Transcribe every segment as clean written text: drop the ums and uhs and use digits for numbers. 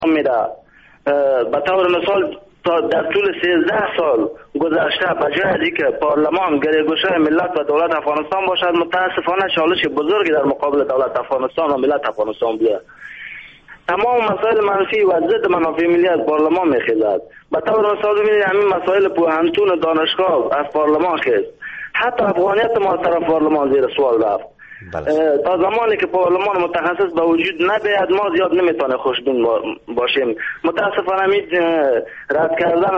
میده. به طور مثال تا در طول 13 سال گذشته بجای از اینکه پارلمان گریگوشه ملت و دولت افغانستان باشد، متاسفانه چالش بزرگی در مقابل دولت افغانستان و ملت افغانستان بوده. تمام مسائل منفی و ضد منافع ملی از پارلمان میخیزد. به طور مثال ببینید همین مسائل پوهنتون دانشگاه از پارلمان خیز. حتی افغانیت ما از طرف پارلمان زیر سوال رفت. تا زمانی که پارلمان متخصص به وجود نبیاد ما زیاد نمیتونه خوشبین باشیم. متاسفانه می رد کردن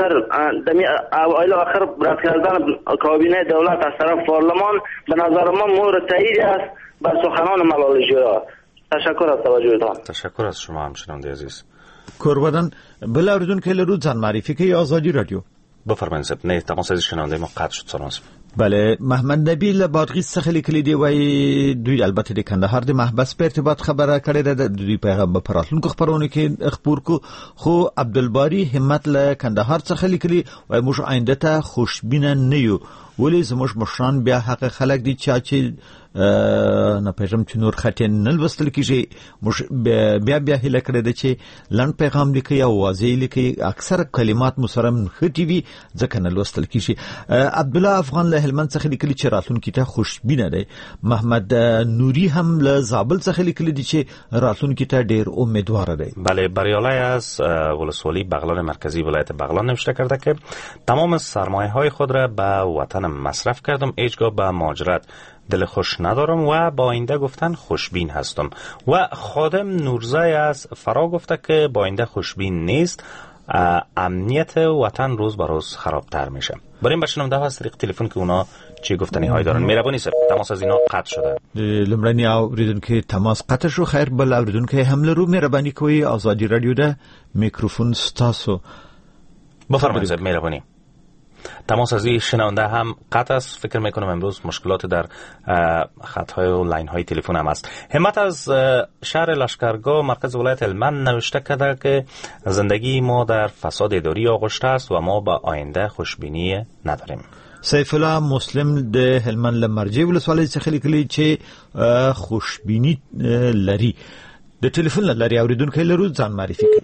آخر رد کردن کابینه دولت از طرف پارلمان به نظر ما مورد تایید است بر سخنان ملالجویا. تشکر از توجهتان. تشکر از شما همچنان عزیز. کوربدن بلا اردون که لرو زن معرفی که آزادی رادیو بفرمایید صاحب. نه تماس از شنونده ما قطع شد سلامت. بله محمد نبیل بادغیس څخه لیکلي دی وای دوی البته د کندهار د محبس په ارتباط خبره کړې ده. دوی په پراتلونکو خبرونه کې خبر کو خو عبدالباری همت له کندهار څخه لیکلي وای موږ آینده ته خوشبینه نه یو ولی زموږ مشران بیا حق خلک دي چې نه پیغام چې نور خطه نه لوستل کیږي. بیا هله کړی دی چې لن پیغام لیکي او واضح لیکي اکثر کلمات مسرم خټي وي ځکه نه لوستل کیږي. عبد الله افغان له هلمند څخه لیکلي چې راتلونکي ته خوشبینه دی. محمد نوری هم له زابل څخه لیکلي دی چې راتلونکي ته ډیر امیدوار دی. بله بریالای از ولسوالی بغلان مرکزی ولایت بغلان نوشته کرده که تمام سرمایه های خود را به وطنم مصرف کردم، هیچگاه به مهاجرت دل خوش ندارم و با آینده گفتن خوشبین هستم. و خادم نورزای از فرا گفته که با آینده خوشبین نیست، امنیت وطن روز به روز خرابتر میشه. بریم بشنم ده از طریق تلفن که اونا چی گفتنی های دارن. مهربانی صاحب تماس از اینا قطع شده. لمرنی اوریدون که تماس قطع شو. خیر بل اوریدون که حمله رو مهربانی کوی آزادی رادیو ده میکروفون ستاسو. بفرمایید صاحب مهربانی. تماس از این شنونده هم قطع است. فکر میکنم امروز مشکلات در خطهای و لاین های تلفن هم است. همت از شهر لشکرگاه مرکز ولایت هلمند نوشته کرده که زندگی ما در فساد اداری آغشته است و ما به آینده خوشبینی نداریم. سیف الله مسلم د هلمند لمرجی ولسوالی څخه لیکلی چې خوشبینی لري. د تلفن لري اوریدونکو لرو ځان معرفي کړي.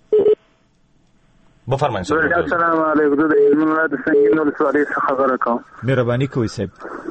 بفرمایید. السلام علیکم. د هلمند ولایت سنگین ولسوالی څخه خبره کوم. مهرباني کوئ صاحب.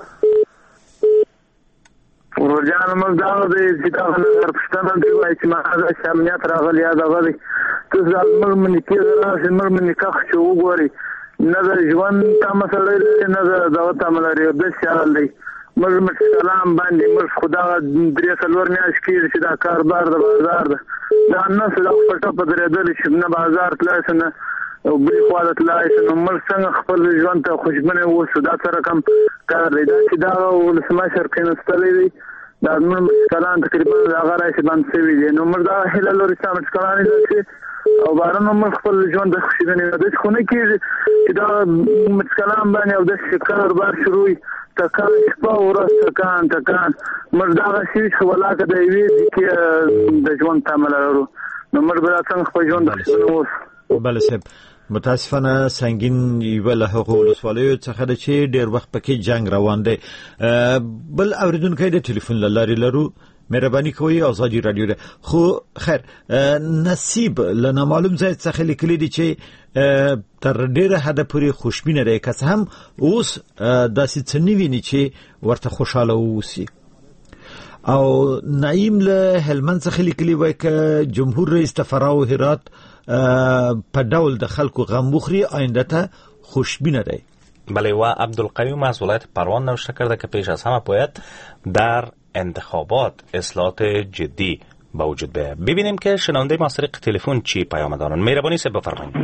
ورجان موږ دا د کتاب نظر پښتنه دی وایي چې ما د شامنیت راغلی یا دا غوړي ته زموږ منی کې راځي موږ منی کښ چې وګوري نظر ژوند ته مسله نظر دا ته ملاري د شال دی موږ مسلمان باندې موږ خدا درې څلور میاش کې چې دا کاروبار د بازار دا نه څه د پټه په درېدل چې نه بازار تلاسنه او بل خواله تلاسنه موږ څنګه خپل ژوند ته خوشبینه وو دا سره کم کار دی دا چې دا ولسما شرکین استلې دا موږ کلان تقریبا هغه راځي باندې سوي دي نو موږ دا هله لوري سم کلان دي او بارنو موږ خپل ژوند د خوشبینه د خونه کې چې دا مسکلام باندې او د کاروبار شروع تکان شپه ورځ تکان موږ دا شي ولاکه دی وی چې د ژوند تمل لرو نو موږ به څنګه خپل ژوند د بل سب متاسفانه سنگین ویل هغه ولسوالیو څخه د چې ډیر وخت پکې جنگ روان دی. بل اوریدونکو د ټلیفون لاري لرو مهرباني کوئ آزادی رادیو ده. خو خیر نصیب لنا معلوم ځای څخه لیکلی دی چې تر ډیره حد پورې خوشبینه دی که هم اوس داسې څه نه ویني چې ورته خوشاله اوسي. او نعیم له هلمند څخه لیکلی وای که جمهور رئیس تفراو هرات په ډول د خلکو غم بخوري آینده ته خوشبینه دی. بله و عبدالقیوم از ولایت پروان نوشته کرده که پیش از همه باید در انتخابات اصلاحات جدی با وجود بیاید. ببینیم که شنونده ما از طریق تلفن چی پیام دارن. مهربانی صاحب بفرمایید.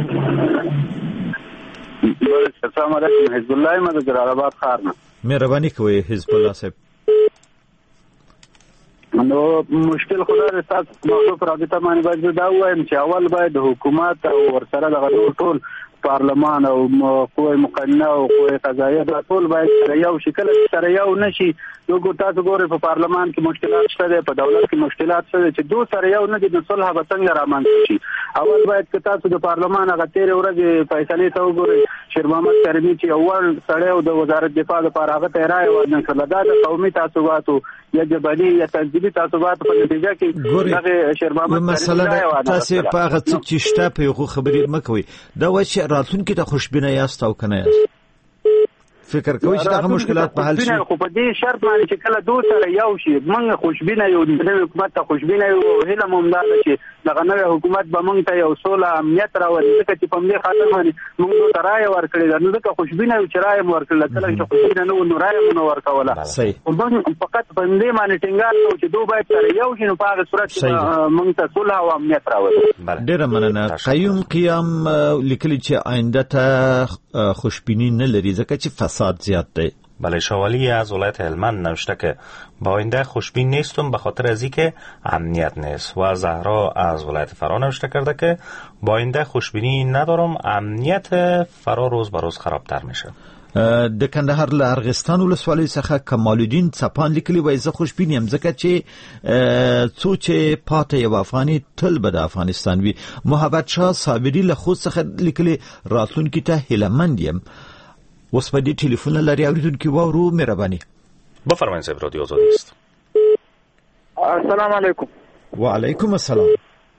السلام علیکم. حزب الله ما د جلال آباد ښار نه. مهربانی کوئ حزب الله صاحب. نو مشکل خدای رسات موضوع پر رابطه باندې باید دا وایم چې اول باید حکومت او ورسره د ټول پارلمان او قوه مقننه او قوه قضاییه دا ټول باید سره یو شکل سره یو نشي. یو تاسو ګورئ په پارلمان کې مشکلات شته، په دولت کې مشکلات شته چې دوه سره یو نه دي، د صلح به څنګه رامنځته شي. اول باید که تاسو د پارلمان هغه تیر ورځ فیصله ته وګورئ شیر محمد کریمی چې اول سړی او د وزارت دفاع لپاره هغه ته رائے ورنکړه دا د قومي تعصباتو یا جبهي یا تنظیمي تعصباتو په نتیجه کې دغه شیر محمد کریمی تاسو په هغه څه چې شته په یو خبرې مکوئ دا وایي چې راتلونکي ته خوشبینه یاست او کنه یاست فکر کوي چې دا مشکلات په حل شي خو په دې شرط باندې چې کله دوه سره یو شي موږ خوشبینه یو د حکومت ته خوشبینه یو هله ممدار شي دغه نوې حکومت به موږ ته یو سوله امنیت راوړي چې په دې خاطر باندې موږ ته رائے ورکړي دا نو ځکه خوشبینه یو چې رائے ورکړل کله چې خوشبینه نو رائے مو ورکوله موږ فقط په دې باندې ټینګار کوو چې دوه باید سره یو شي نو په هغه صورت کې موږ ته صلح او امنیت راوړي. ډیره مننه. قیوم قیام لیکلي چې آینده ته خوشبینی نه لري ځکه چې فساد زیاد دی. بله شوالی از ولایت هلمند نوشته که با آینده خوشبین نیستم به خاطر از اینکه امنیت نیست و زهرا از ولایت فرا نوشته کرده که با آینده خوشبینی ندارم امنیت فرا روز به روز خرابتر میشه. د کندهار له ارغستان ولسوالۍ څخه کمال الدین څپان لیکلي وایي زه خوشبین یم ځکه چې څو چې پاته یو افغاني تل به د افغانستان وي. محمد شاه صابري له خوست څخه لیکلي راتلونکي ته هیلهمند یم. اوس په دې ټلیفون لري اوریدونکو وورو مهرباني. بفرمایئ صاحب رادیو آزادی است. السلام علیکم. و علیکم السلام.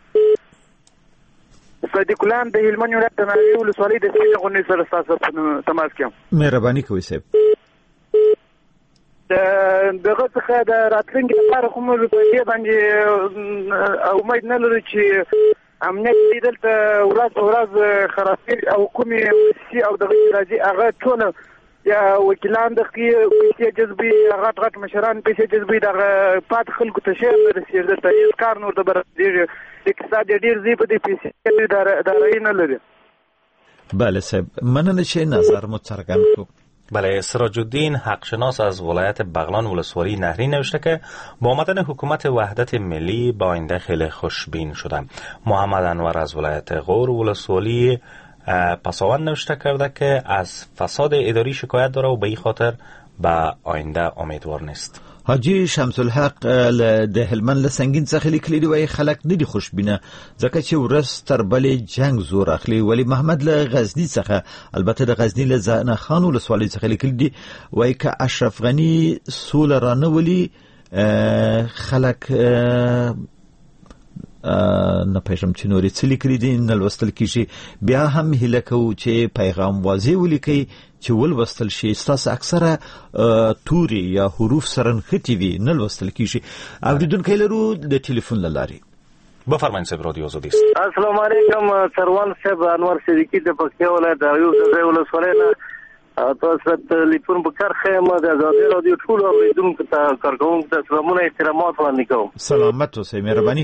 صدیق الله د هلمند ولایت د ناوې ولسوالۍ د سیمې غونډې سره تاسو تماس کوم. مهرباني کوئ صاحب. دغه څخه د راتلونکي لپاره کوم په دې باندې امید نه لري چې امنیت دلته ورځ په ورځ خرابېږي او کومې سي او دغه راځي هغه ټول یا وکیلان د پیسې جذبي غټ مشران پیسې جذبي دغه پات خلکو ته شي رسېږي دلته هیڅ کار نور د برابرېږي اقتصاد ډېر زی په دې پیسې دارایي نه لري. بله صاحب مننه چې نظر مو څرګند کړو. بله سراج الدین حقشناس از ولایت بغلان ولسوالی نهری نوشته که با آمدن حکومت وحدت ملی با آینده خیلی خوشبین شدم. محمد انور از ولایت غور ولسوالی پساوند نوشته کرده که از فساد اداری شکایت داره و به این خاطر به آینده امیدوار نیست. حاجی شمس الحق د هلمند له سنگین څخه لیکلي دی وایي خلک نه دي خوشبینه ځکه چې ورځ تر بلې جنگ زور اخلي. ولی محمد له غزنی څخه البته د غزنی له زنه خان ولسوالۍ څخه لیکلي دی وایي که اشرف غنی سوله رانه ولي خلک نه پېژم چې نورې څه لیکلي دي نه لوستل کېږي. بیا هم هیله کوو چې پیغام واضح ولیکئ چې ولوستل شي. ستاسو اکثره توري یا حروف سره نښتي وي نه لوستل کېږي. اوریدونکي لرو د ټلیفون له لارې. بفرمایئ صاحب رادیو آزادی است. السلام علیکم سروان صاحب انور صدیقی د پکتیا ولایت د ایوب د ولسوالۍ نه تاسو ته ټلیفون په کار خیمه د آزادی رادیو ټول اوریدونکو ته کارکوونکو ته سلامونه احترامات وړاندې کوم. سلامت اوسئ مهرباني.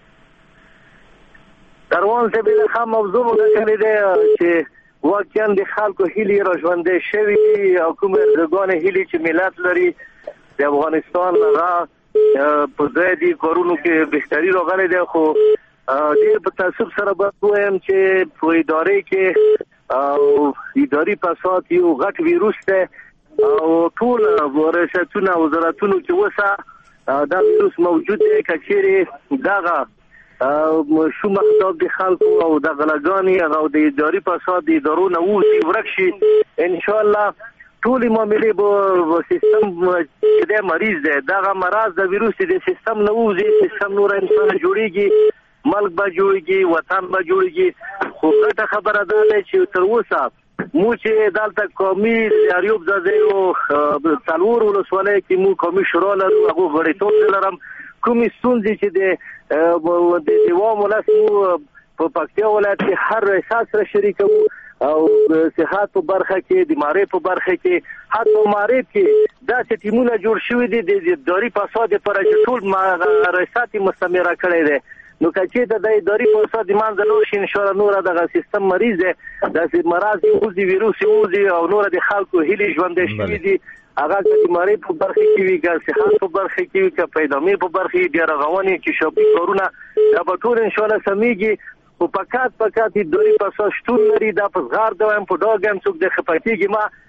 سروان صاحب له خام موضوع مونږ کړی دی چې واقعا د خلکو هیلې را ژوندۍ شوي او کومه ارزوګانې هیلې چې ملت لري د افغانستان هغه په ځای دي کارونو کې بهتري راغلی دی خو ډېر په تعصب سره به وایم چې په ادارې کې اداري فساد یو غټ ویروس دی او ټول ریاستونه او وزارتونو کې اوسه دا ویروس موجود دی که چیرې دغه شو مخاطب د خلکو او د غلاګانی او د اداري فساد د ادارو نه وځي ورک شي ان شاء الله ټول معاملې به سیستم د مریض دی دغه مرض د ویروس د سیستم نه وځي سیستم نور انسان جوړیږي ملک به جوړیږي وطن به جوړیږي خو ګټه خبره ده چې تر اوسه مو چې دلته قومي ایوب زاده او څلور ولسوالۍ کې مو قومي شورا لرو هغه غړیتوب لرم کومې ستونزې چې د دیوام ولسمو په پکتیا ولایت کې هر احساس سره شریک او صحت په برخه کې د مارې په برخه کې حتی مارې کې دا چې ټیمونه جوړ شوي دي د اداري فساد پر ټول ریاست مستمره کړی دی نو کچې د اداري فساد منځ له شي ان شاء الله نور دغه سیستم مریض دی د مرض او د ویروس او نور د خلکو هلي ژوندې شوي دي هغه د مارې په برخه کې وی ګر صحت په برخه کې وی که پیدامې په برخه کې ډیر غوونی چې شوبي کورونه دا به ټول ان شاء الله سميږي او پکات د دوی په شتون لري دا په غار دوام په ډاګم څوک د خپاتېږي ما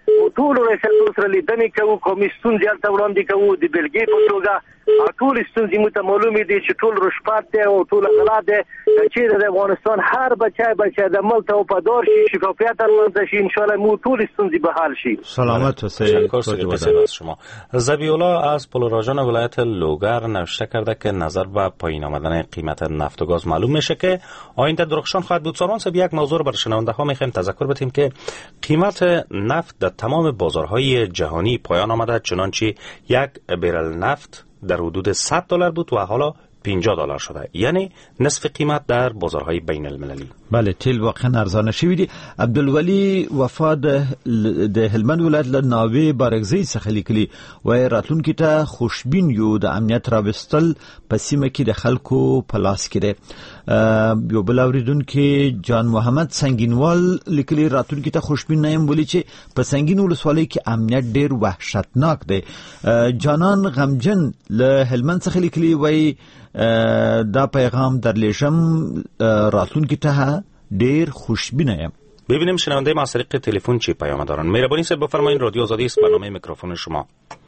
ټول ریاستونو سره لیدنې کوو، قومي ستونزې هلته وړاندې کوو د بېلګې په توګه. ټول ستونزې موږ ته معلومې دي چې ټول رشوت دی او ټول غلا دی. چېرې د افغانستان هر بچی د ملک ته وفادار شي، شفافیت رامنځته شي، انشاءالله مو ټول ستونزې به حل شي. سلامت باشید. از شما. ذبیح‌الله از پلوراژان ولایت لوگر نوشته کرده که نظر به پایین آمدن قیمت نفت و گاز معلوم میشه که آینده درخشان خواهد بود. ساروان صاحب، یک موضوع بر شنونده ها میخوایم تذکر بدیم که قیمت نفت در تمام بازارهای جهانی پایان آمده، چنانچه یک برل نفت در حدود $100 بود و حالا $50 شده، یعنی نصف قیمت در بازارهای بین المللی. بله، تیل واقعا ارزانه شوی دی. عبدالولی وفا د هلمند ولایت له ناوې بارګزۍ څخه لیکلي وای راتلونکي ته خوشبین یو د امنیت راوستل په سیمه کې د خلکو په لاس کې دی. یو بل اوریدونکو جان محمد سنگینوال لیکلي راتلونکي ته خوشبین نه یم، ولې چې په سنگین ولسوالۍ کې امنیت ډیر وحشتناک دی. جانان غمجن له هلمند څخه لیکلي وای دا پیغام در لیشم راتلونکي ته ډیر خوشبینه یم. ببینیم شنونده ما از طریق تلفن چی پیام دارن. مهربانی صاحب بفرمایید، رادیو آزادی است، برنامه میکروفون شما.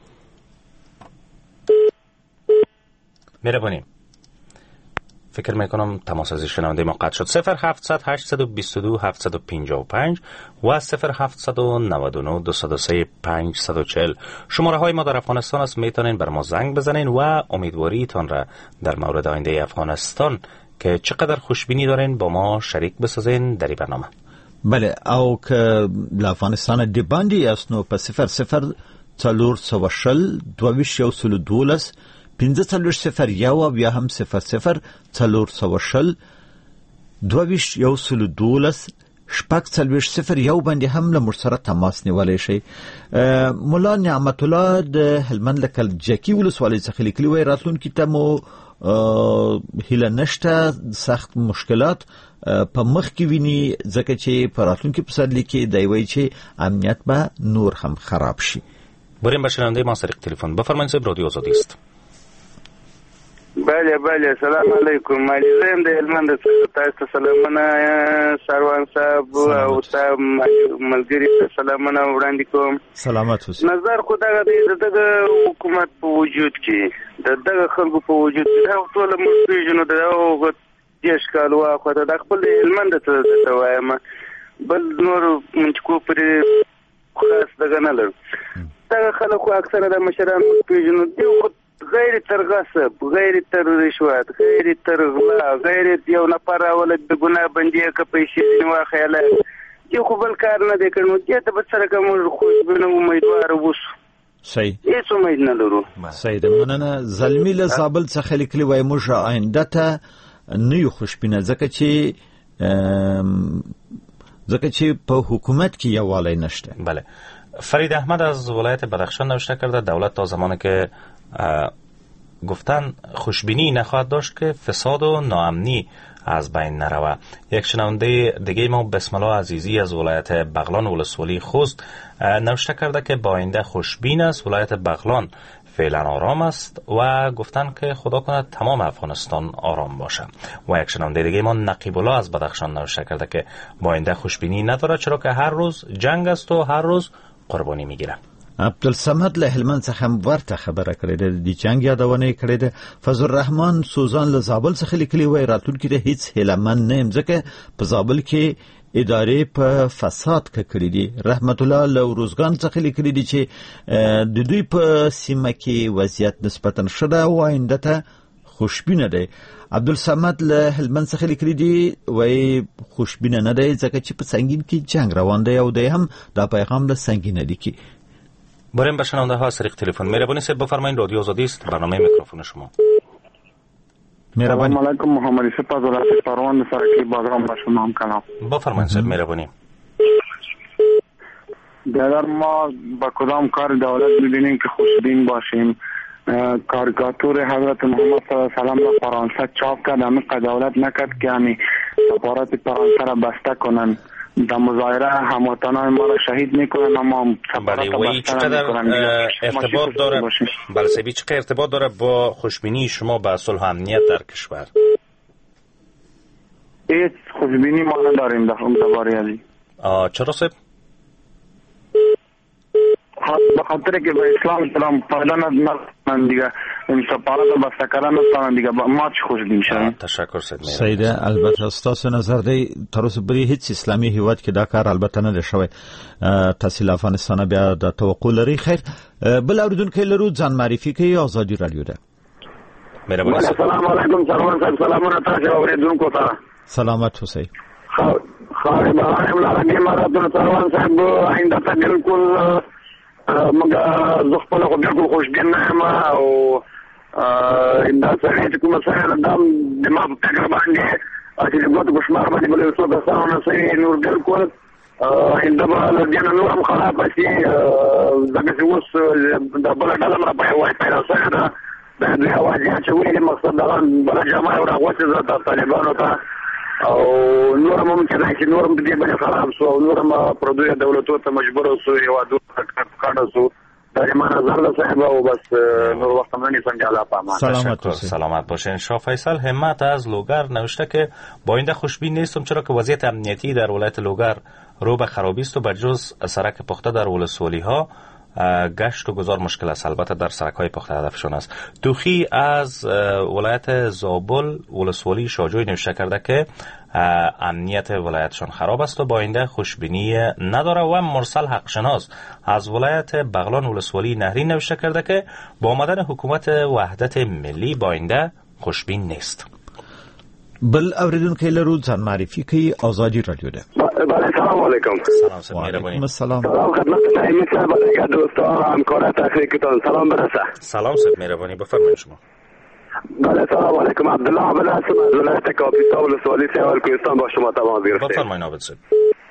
مهربانی. فکر میکنم تماس از شنونده ما قطع شد. 0700 822 755 و 0799 203 540 شماره های ما در افغانستان است. میتونین بر ما زنگ بزنین و امیدواریتان را در مورد آینده افغانستان که چقدر خوشبینی دارین با ما شریک بسازین در این برنامه. بله، او که افغانستان دی باندې اسنو په 00 440 2212 1501 او بیا هم 00 440 2212 شپږ باندې هم له مرسره تماس نیولای شي. مولا نعمت الله د هلمند لکل جکی ولسوالۍ څخه لیکلي وای راتلونکي ته مو هیله نشته، سخت مشکلات په مخ کې ویني، ځکه چې په راتلونکي پسرلي کې دی وای چې امنیت به نور هم خراب شي. بریم به شنونده ما طریق تلفن. بفرمایید صاحب، رادیو آزادی است. بله سلام علیکم. مالی زیم د هلمند څخه تاسو سلامونه سروان صاحب او تاسو ملګری سلامونه وړاندې کوم. سلامت اوسئ. نظر خو دغه حکومت په وجود کې دغه خلکو په وجود کې دا ټول موږ پیژنو، دغه دیش کال واخو د خپل هلمند ته وایم، بل نور منچکو پر خاص دغه نه لرو. دغه خلکو اکثره د مشران پیژنو، دی غیر تر غصب، غیر تر رشوت، غیر تر غلا، غیر یو نفر اول د ګناه باندې که پیسې نو خیاله یو خو بل کار نه دی کړو، چې ته به سره کوم خو بنو امیدوار ووسو. صحیح، هیڅ امید نه لرو. صحیح ده. مننه. زلمی له زابل څخه لیکلي وای موږ آینده ته نه یو خوشبینه، ځکه چې په حکومت کې یووالی نشته. بله. فرید احمد از ولایت بدخشان نوشته کرده دولت تا زمانی که گفتن خوشبینی نخواهد داشت که فساد و ناامنی از بین نروه. یک شنونده دیگه ما بسم الله عزیزی از ولایت بغلان ولسوالی خوست نوشته کرده که با آینده خوشبین است. ولایت بغلان فعلا آرام است و گفتن که خدا کنه تمام افغانستان آرام باشه. و یک شنونده دیگه ما نقیب الله از بدخشان نوشته کرده که با آینده خوشبینی نداره، چرا که هر روز جنگ است و هر روز قربانی میگیره. عبدالصمد له هلمند څخه هم ورته خبره کړې ده، د جنگ یادونه کړې ده. فضل الرحمن سوزان له زابل څخه لیکلي وای راتلونکي ته هیڅ هیلمن نه یم، ځکه په زابل کې ادارې په فساد کړې دي. رحمت الله له روزګان څخه لیکلي دي چې د دوی په سیمه کې وضعیت نسبتا ښه ده او آینده ته خوشبینه ده. عبدالصمد له هلمند څخه لیکلي دي وای خوشبینه نه ده، ځکه چې په سنگین کې جنگ روان دی او دی هم دا پیغام له سنگینه لیکي. بریم به شنونده ها طریق تلفن. مهربانی صاحب بفرمایید، رادیو آزادی است، برنامه میکروفون شما. مهربانی. سلام علیکم. محمد یوسف از ولایت پروان سرکی بازرگان با شما هم کلام. بفرمایید صاحب. مهربانی. در ما با کدام کار دولت میبینیم که خوشبین باشیم؟ کاریکاتور حضرت محمد صلی الله علیه و سلم را فرانسه چاپ کرد، همین دولت نکرد که همین سفارت فرانسه را بسته کنن. در مظاهره هموطنان ما را شهید میکنن، اما بله. و چقدر ارتباط داره بلسبی چقدر ارتباط داره با خوشبینی شما به صلح و امنیت در کشور؟ هیچ خوشبینی ما نداریم در باره ازی. چرا صاحب؟ خاطر که به اسلام فایده ندارن دیگه، این سفارت بسته کردن نستانن دیگه، ما چی خوشبین شدیم. تشکر سید البته استاد نظر دی ترس بری هیڅ اسلامي هیواد کې دا کار البته نه شوی. تحصیل افغانستان بیا د توقع لري. خیر بل اوریدونکو لرو ځان معرفي کوي آزادي رادیو ده. مهرباني. السلام علیکم سلام صاحب، سلامونه تاسو اوریدونکو ته. سلامت اوسئ. خیر باندې لاره مراتب سلام صاحب آینده ته بالکل مګه زه خپل خو بالکل خوشبین نه یم او دا څنګه چې کومه څنګه د ما په فکر باندې چې د ګوتو په شمار باندې بل څه د څاونه سي نور بالکل عندما لدينا نور خراب شي دغه اوس د بل ډول را په وای په سره د هواجه چې ویل مقصد دا بل جماعت او راغوته د طالبانو ته او نور ممکن چې نور هم دې باندې خراب شو او نور ما پردوی دولتو ته مجبور شو یو د کټ شو در ما نظر له صاحب او بس نور وقت من نیستم جلا پامان. سلامت باشین. شاه فیصل همت از لوگر نوشته که با آینده خوشبین نیستم چرا که وضعیت امنیتی در ولایت لوگر رو به خرابی است و بجز سرک پخته در ولسوالی ها گشت و گذار مشکل است. البته در سرک‌های پخته هدفشون است. توخی از ولایت زابل ولسوالی شاجوی نوشته کرده که امنیت ولایتشان خراب است و با آینده خوشبینی نداره. و مرسل حقشناس از ولایت بغلان ولسوالی نهری نوشته کرده که با آمدن حکومت وحدت ملی با آینده خوشبین نیست. بل اوریدونکو لرو ځان معرفي کوي آزادي رادیو ده. سلام علیکم. سلام صاحب مهربانی. سلام خدمت نایمی صاحب علیکم دوستان همکار تحقیقتان سلام برسه. سلام صاحب مهربانی بفرمایید شما. بله سلام علیکم عبدالله عبد هستم از ولایت کاپیسا ولسوالی سیال کوهستان با شما تماس گرفتیم. بفرمایید عابد صاحب.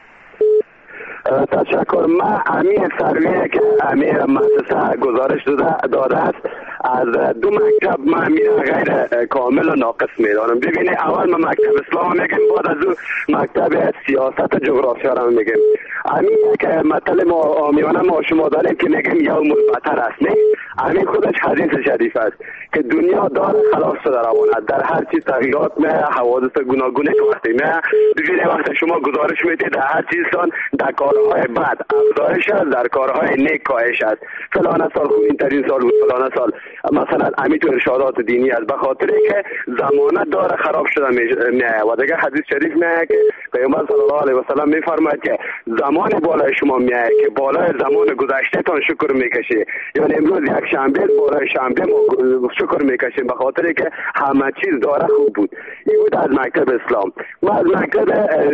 تشکر. من امیر سرویه که امیر مؤسسه گزارش داده است از دو مکتب من غیر کامل و ناقص میدانم. ببینید اول من مکتب اسلام میگم بعد از اون مکتب سیاست جغرافیا را میگم. امیر که مطلب آمیانه ما شما داریم که میگم یوم البتر است نه امیر خودش حدیث شریف است که دنیا دار خلاص شده روانه در هر چیز تغییرات نه حوادث گوناگون که وقتی نه ببینید وقتی شما گزارش میدید در هر چیزتان در کارهای بد افزایش است در کارهای نیک کاهش است. فلان سال خوبین ترین سال بود فلان سال مثلا امید و ارشادات دینی است به خاطر که زمانه داره خراب شده میه و دیگه حدیث شریف میه که پیامبر صلی الله علیه و سلم میفرماید که زمان بالای شما میه که بالای زمان گذشته تان شکر میکشی. یعنی امروز یک شنبه بالای شنبه ما شکر میکشیم به خاطر که همه چیز داره خوب بود. این بود از مکتب اسلام. ما از مکتب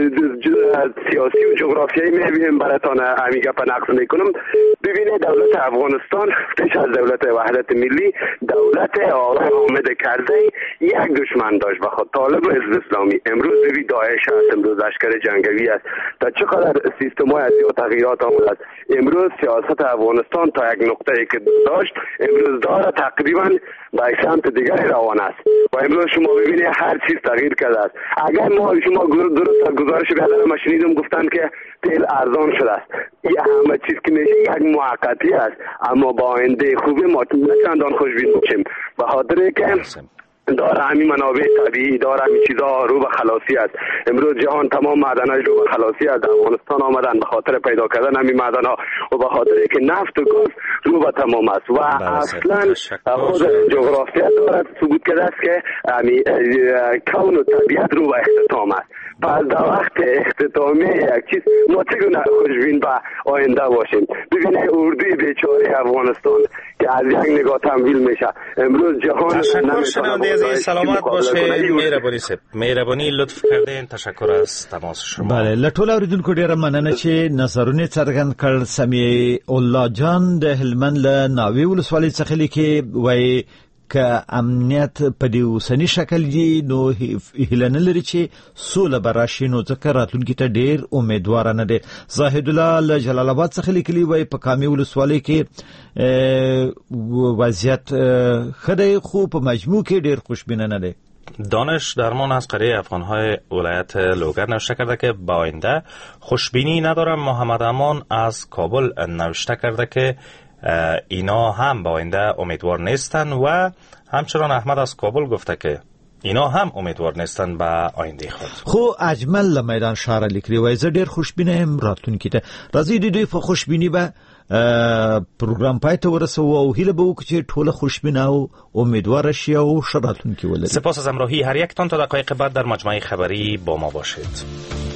سیاسی و جغرافیایی میبینیم براتون همین گپ نقل میکنم. ببینید دولت افغانستان پیش از دولت وحدت ملی دولت آقای حامد کرزی یک دشمن داشت به خود طالب و حزب اسلامی. امروز ببین داعش است، امروز لشکر جنگی است. تا چقدر سیستم‌های از تغییرات آمده است. امروز سیاست افغانستان تا یک نقطه‌ای که داشت امروز داره تقریبا به سمت دیگری روان است و امروز شما ببینید هر چیز تغییر کرده است. اگر ما شما درست گزارش بیادر ما شنیدم گفتن که تیل ارزان شده است. این همه چیز که میشه یک موقتی است اما با آینده خوبی ما چندان خوشبین میشیم به خاطر که داره همین منابع طبیعی داره همین چیزا رو به خلاصی است. امروز جهان تمام معدن‌های رو به خلاصی است. افغانستان آمدن به خاطر پیدا کردن همین معدن‌ها و به خاطر که نفت و گاز رو به تمام است و اصلا خود جغرافیا داره ثبوت کرده است که همین کون و طبیعت رو به اختتام است. پس در وقت اختتامی یک چیز ما چگونه خوشبین به آینده باشیم. ببینید اردوی بیچاره افغانستان که از یک نگاه تمویل میشه امروز جهان نمیتونه سلامت باشه. مهربانی لطف کردین. تشکر از تماس شما. بله لټول اوریدونکو ډیره مننه چې نظرونه څرګند کړ. سمیع الله جان د هلمند له ناوې ولسوالۍ څخه لیکي وایي که امنیت په دې اوسنی شکل دی نو هیله نه لري چې سوله به راشي نو ځکه راتلونکي ته ډیر امیدواره نه دی. زاهد الله له جلال آباد څخه لیکلي وایي په کامې ولسوالۍ کې وضعیت ښه دی خو په مجموع کې ډیر خوشبینه نه دی. دانش درمان از قریه افغانهای ولایت لوگر نوشته کرده که با آینده خوشبینی ندارم. محمد امان از کابل نوشته کرده که اینا هم با آینده امیدوار نیستن و همچنان احمد از کابل گفته که اینا هم امیدوار نیستن به آینده خود. خو اجمل میدان شهر لیکری و از ډیر خوشبینه راتلونکي ته راځي د دوی په خوشبینی به پروګرام پای ته ورسو او هیله به وکړي چې ټول خوشبینه او امیدوار شي او ښه راتلونکي ولري. سپاس از همراهی هر یکتان. تا دقایق بعد در مجموعه خبری با ما باشید.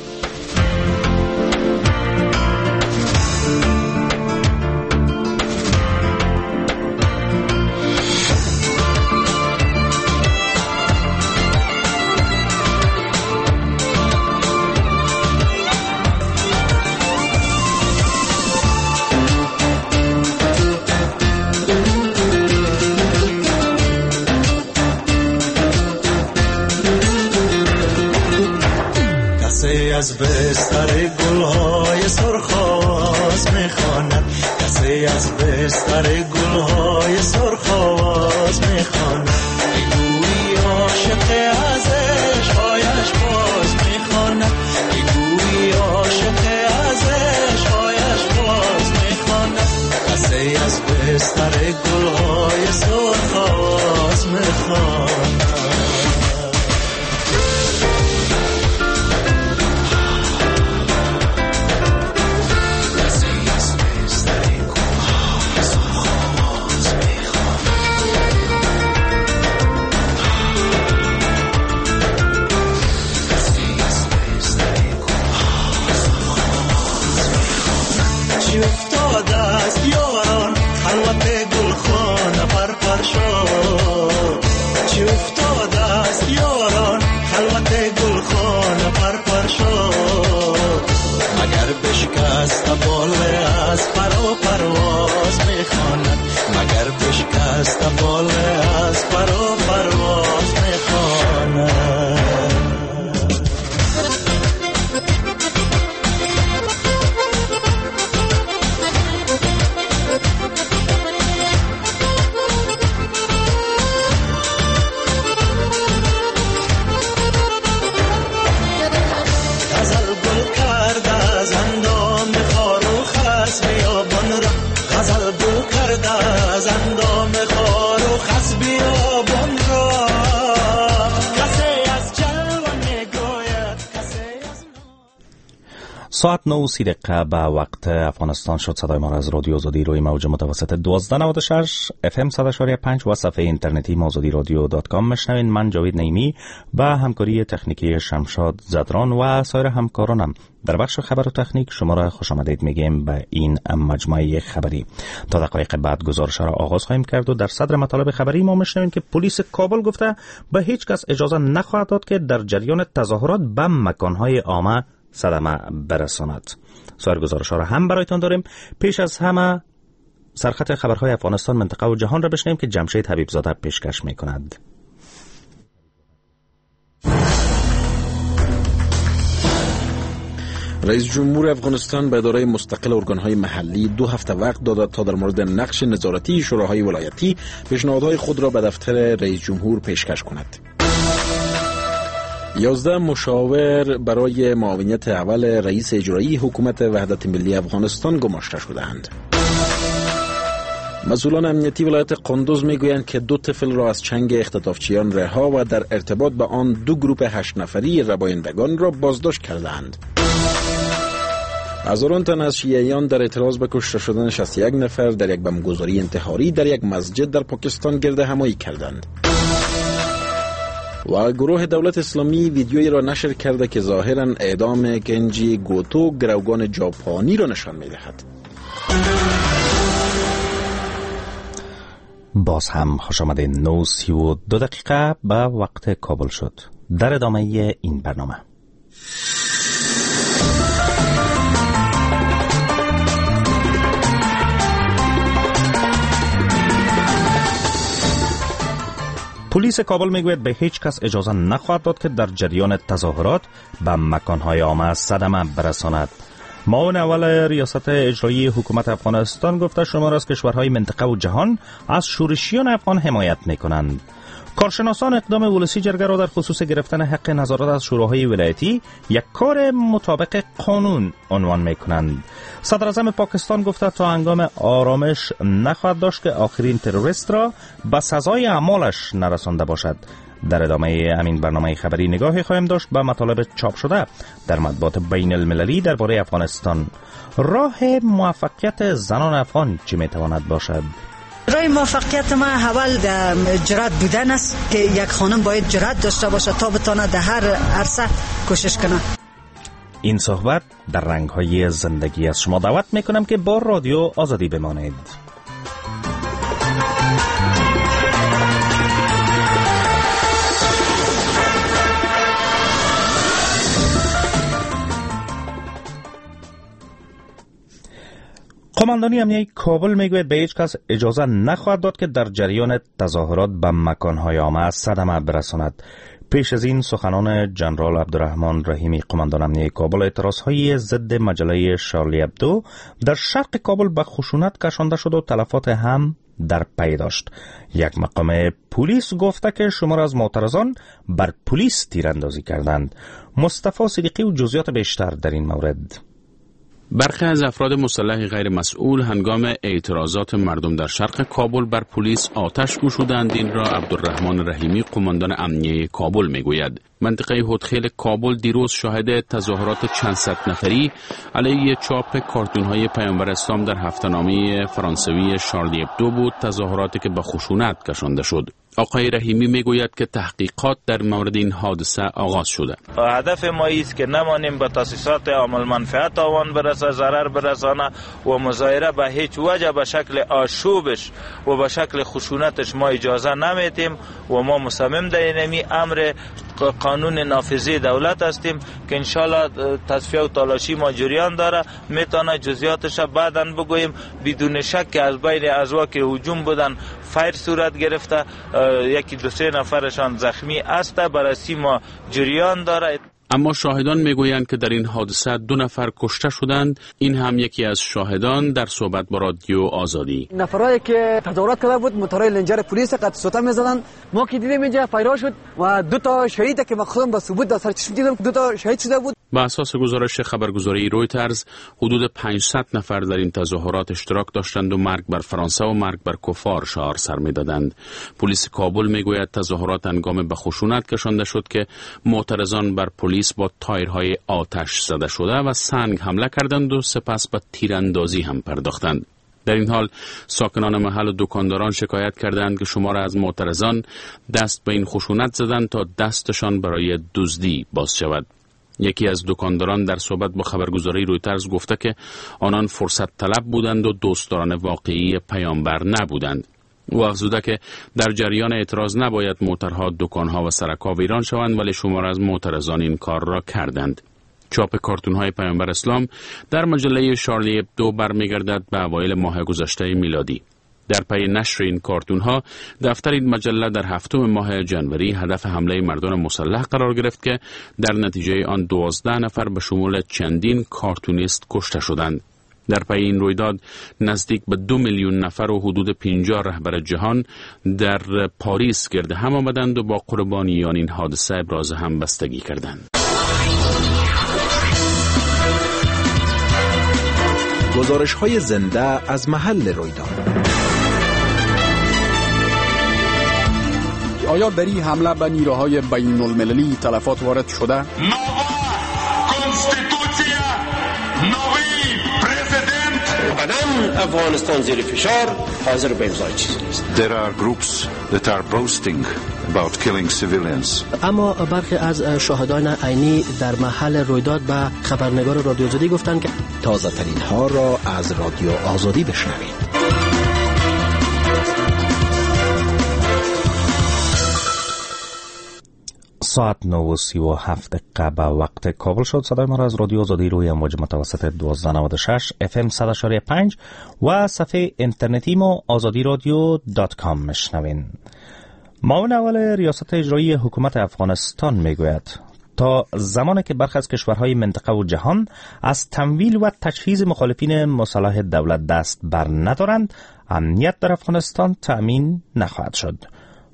از بستر گلهای سرخ آواز میخواند، کسی از بستر گلهای سرخ آواز میخواند، میگویی عاشق از عشقهایش باز میخواند، میگویی عاشق از عشقهایش باز میخواند، کسی از بستر گلهای سرخ آواز میخواند. ساعت 9:30 به وقت افغانستان شد. صدای ما را از رادیو آزادی روی موج متوسط 1296 FM 100.5 و صفحه اینترنتی azadirodio.com میشنوین. من جاوید نعیمی به همکاری تکنیکی شمشاد زدران و سایر همکارانم در بخش خبر و تکنیک شما را خوش آمدید میگیم به این مجموعه خبری. تا دقایق بعد گزارش را آغاز خواهیم کرد و در صدر مطالب خبری ما میشنویم که پلیس کابل گفته به هیچ کس اجازه نخواهد داد که در جریان تظاهرات به مکانهای عامه صدمه برساند. سایر گزارش ها را هم برایتان داریم. پیش از همه سرخط خبرهای افغانستان، منطقه و جهان را بشنویم که جمشید حبیبزاده پیشکش می کند. رئیس جمهور افغانستان به اداره مستقل ارگانهای محلی 2 هفته وقت داد تا در مورد نقش نظارتی شوراهای ولایتی پیشنهادهای خود را به دفتر رئیس جمهور پیشکش کند. 11 مشاور برای معاونیت اول رئیس اجرایی حکومت وحدت ملی افغانستان گماشته شدند. مسئولان امنیتی ولایت قندوز میگویند که 2 طفل را از چنگ اختطافچیان رها و در ارتباط به آن 2 گروه 8 نفری ربایندگان را بازداشت کردند. هزاران تن از شیعیان در اعتراض به کشته شدن 61 نفر در یک بمبگذاری انتحاری در یک مسجد در پاکستان گرد همایی کردند. و گروه دولت اسلامی ویدیویی را نشر کرده که ظاهراً اعدام گنجی گوتو گروگان ژاپنی را نشان می‌دهد. باز هم خوش آمدید. 9:32 به وقت کابل شد. در ادامه این برنامه پلیس کابل میگوید به هیچ کس اجازه نخواهد داد که در جریان تظاهرات به مکانهای عامه صدمه برساند. معاون اول ریاست اجرایی حکومت افغانستان گفته شمار از کشورهای منطقه و جهان از شورشیان افغان حمایت میکنند. کارشناسان اقدام ولسی جرگه را در خصوص گرفتن حق نظارت از شوراهای ولایتی یک کار مطابق قانون عنوان میکنند. صدر اعظم پاکستان گفته تا هنگام آرامش نخواهد داشت که آخرین تروریست را به سزای اعمالش نرسانده باشد. در ادامه همین برنامه خبری نگاهی خواهیم داشت به مطالب چاپ شده در مطبوعات بین المللی درباره افغانستان. راه موفقیت زنان افغان چی میتواند باشد؟ راه موفقیت ما اول جرأت بودن است که یک خانم باید جرأت داشته باشه تا بتونه در هر عرصه کوشش کنه. این صحبت در رنگ‌های زندگی از شما دعوت میکنم که با رادیو آزادی بمانید. قماندانی امنیه کابل میگوید به هیچ کس اجازه نخواهد داد که در جریان تظاهرات به مکان‌های عامه صدمه برساند. پیش از این سخنان جنرال عبدالرحمن رحیمی قماندان امنیه کابل اعتراضهای ضد مجله شارلی ابدو در شرق کابل به خشونت کشانده شد و تلفات هم در پی داشت. یک مقام پلیس گفته که شمار از معترضان بر پلیس تیراندازی کردند. مصطفی صدیقی و جزئیات بیشتر در این مورد. برخی از افراد مسلح غیر مسئول هنگام اعتراضات مردم در شرق کابل بر پلیس آتش گشودند. این را عبدالرحمن رحیمی قماندان امنیه کابل میگوید. منطقه هودخیل کابل دیروز شاهد تظاهرات چند صد نفری علیه چاپ کارتون‌های پیامبر اسلام در هفته‌نامه فرانسوی شارلی ابدو بود، تظاهراتی که به خشونت کشانده شد. آقای رحیمی میگوید که تحقیقات در مورد این حادثه آغاز شده. هدف ما است که نمانیم به تاسیسات عامل منفعت آوان برسه، ضرر برسانه و مظاهره به هیچ وجه به شکل آشوبش و به شکل خشونتش ما اجازه نمیدیم و ما مصمم در این امر قانون نافذی دولت هستیم که انشالله تصفیه و تلاشی ما جریان داره. میتونه جزئیاتش بعداً بگوییم. بدون شک از بین اعضا که هجوم بودن فایر صورت گرفته، یکی دو سه نفرشان زخمی است، بررسی ما جریان داره. اما شاهدان میگویند که در این حادثه 2 نفر کشته شدند. این هم یکی از شاهدان در صحبت با رادیو آزادی. نفرایی که تظاهرات کرده بود موتورای لنجر پلیس قد سوتا میزدن. ما که دیدیم اینجا فایرا شد و 2 تا شهید که خودم با ثبوت در سر چشم دیدم 2 تا شهید شده بود. با اساس گزارش خبرگزاری رویترز حدود 500 نفر در این تظاهرات اشتراک داشتند و مرگ بر فرانسه و مرگ بر کفار شعار سر میدادند. پلیس کابل میگوید تظاهرات هنگام به خشونت کشانده شد که معترضان بر پلیس با تایرهای آتش زده شده و سنگ حمله کردند و سپس به تیراندازی هم پرداختند. در این حال ساکنان محل و دکانداران شکایت کردند که شمار از معترضان دست به این خشونت زدند تا دستشان برای دزدی باز شود. یکی از دکانداران در صحبت با خبرگزاری رویترز گفته که آنان فرصت طلب بودند و دوستداران واقعی پیامبر نبودند. او افزوده که در جریان اعتراض نباید موترها، دکانها و سرک‌ها ویران شوند، ولی شمار از معترضان این کار را کردند. چاپ کارتون‌های پیامبر اسلام در مجله شارلی ابدو برمیگردد به اوایل ماه گذشته میلادی. در پی نشر این کارتون‌ها دفتر این مجله در 7 ماه ژانویه هدف حمله مردان مسلح قرار گرفت که در نتیجه آن 12 نفر به شمول چندین کارتونیست کشته شدند. در پی این رویداد نزدیک به 2 میلیون نفر و حدود 50 رهبر جهان در پاریس گرد هم آمدند و با قربانیان این حادثه ابراز همبستگی کردند. گزارش‌های زنده از محل رویداد. آیا در این حمله به نیروهای بین المللی تلفات وارد شده؟ افغانستان زیر فشار حاضر به امضای چیزی نیست. There are groups that are boasting about killing civilians. اما برخی از شاهدان عینی در محل رویداد به خبرنگار رادیو آزادی گفتند که تازه ترین ها را از رادیو آزادی بشنوید. ساعت 9:37 به وقت کابل شد. صدای ما را از رادیو آزادی روی امواج متوسط 1296 FM 100.5 و صفحه اینترنتی ما azadiradio.com میشنوین. معاون اول ریاست اجرایی حکومت افغانستان میگوید تا زمانی که برخی از کشورهای منطقه و جهان از تمویل و تجهیز مخالفین مسلح دولت دست بر ندارند، امنیت در افغانستان تأمین نخواهد شد.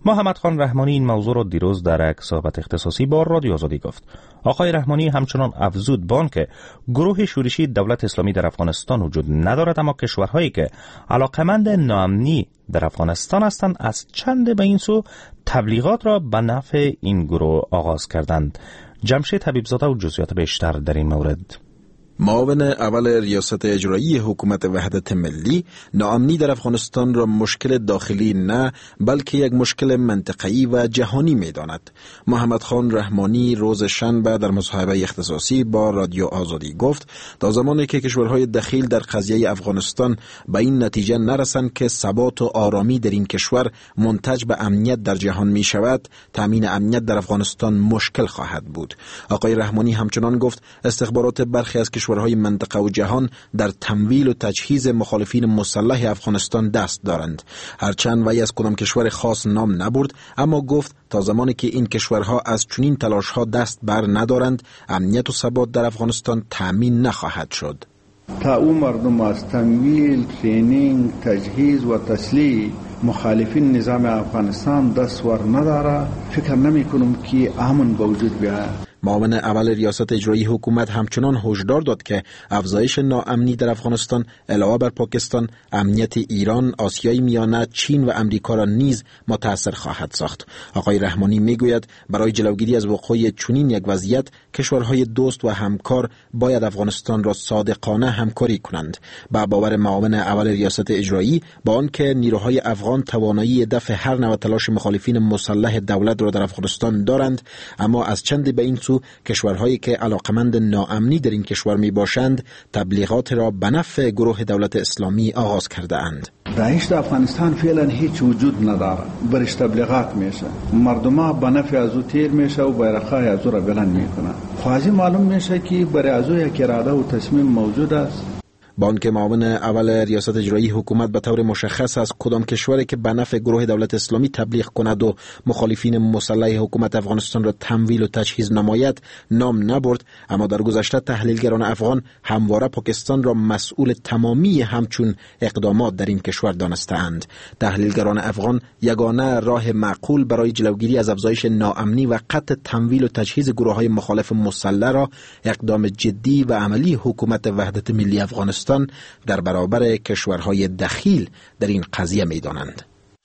محمد خان رحمانی این موضوع را دیروز در یک صحبت اختصاصی با رادیو آزادی گفت. آقای رحمانی همچنان افزود بان که گروه شورشی دولت اسلامی در افغانستان وجود ندارد، اما کشورهایی که علاقمند ناامنی در افغانستان هستند از چند به این سو تبلیغات را به نفع این گروه آغاز کردند. جمشید حبیبزاده و جزئیات بیشتر در این مورد. معاون اول ریاست اجرایی حکومت وحدت ملی ناامنی در افغانستان را مشکل داخلی نه بلکه یک مشکل منطقه‌ای و جهانی می‌داند. محمد خان رحمانی روز شنبه در مصاحبه اختصاصی با رادیو آزادی گفت تا زمانی که کشورهای دخیل در قضیه افغانستان به این نتیجه نرسند که ثبات و آرامی در این کشور منتج به امنیت در جهان می شود، تامین امنیت در افغانستان مشکل خواهد بود. آقای رحمانی همچنان گفت استخبارات برخی از کشورهای منطقه و جهان در تمویل و تجهیز مخالفین مسلح افغانستان دست دارند. هرچند وی از کدام کشور خاص نام نبرد، اما گفت تا زمانی که این کشورها از چنین تلاش‌ها دست بر ندارند، امنیت و ثبات در افغانستان تامین نخواهد شد. تا او مردم از تمویل، ترینینگ، تجهیز و تسلیح مخالفین نظام افغانستان دستور نداره، فکر نمی کنم که امن به وجود بیاید. معاون اول ریاست اجرایی حکومت همچنان هشدار داد که افزایش ناامنی در افغانستان علاوه بر پاکستان، امنیت ایران، آسیای میانه، چین و امریکا را نیز متاثر خواهد ساخت. آقای رحمانی میگوید برای جلوگیری از وقوع چنین یک وضعیت کشورهای دوست و همکار باید افغانستان را صادقانه همکاری کنند. با باور معاون اول ریاست اجرایی با آنکه نیروهای افغان توانایی دفع هر نوع تلاش مخالفین مسلح دولت را در افغانستان دارند، اما از چند به این سو کشورهایی که علاقمند ناامنی در این کشور می باشند تبلیغات را به نفع گروه دولت اسلامی آغاز کرده اند. داعش در افغانستان فعلا هیچ وجود نداره، برش تبلیغات میشه، مردم ها به نفع از او تیر میشه و بیرقای از او را بلند میکنن. خواهی معلوم میشه که برای از او یک اراده و تصمیم موجود است. بانک معاون اول ریاست اجرایی حکومت به طور مشخص از کدام کشوری که به نفع گروه دولت اسلامی تبلیغ کند و مخالفین مسلح حکومت افغانستان را تمویل و تجهیز نماید نام نبرد، اما در گذشته تحلیلگران افغان همواره پاکستان را مسئول تمامی همچون اقدامات در این کشور دانسته‌اند. تحلیلگران افغان یگانه راه معقول برای جلوگیری از افزایش ناامنی و قطع تمویل و تجهیز گروه‌های مخالف مسلح را اقدام جدی و عملی حکومت وحدت ملی افغانستان در برابر کشورهای دخیل در این قضیه می‌دانند.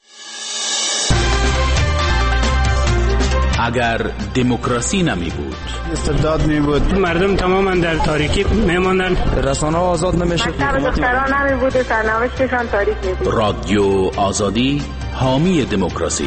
اگر دموکراسی نمی بود، استبداد می بود، مردم تماما در تاریکی میماندن، رسانه آزاد نمیشه، دختران نمی بود، سرنوشتشان تاریک می بود. رادیو آزادی حامی دموکراسی.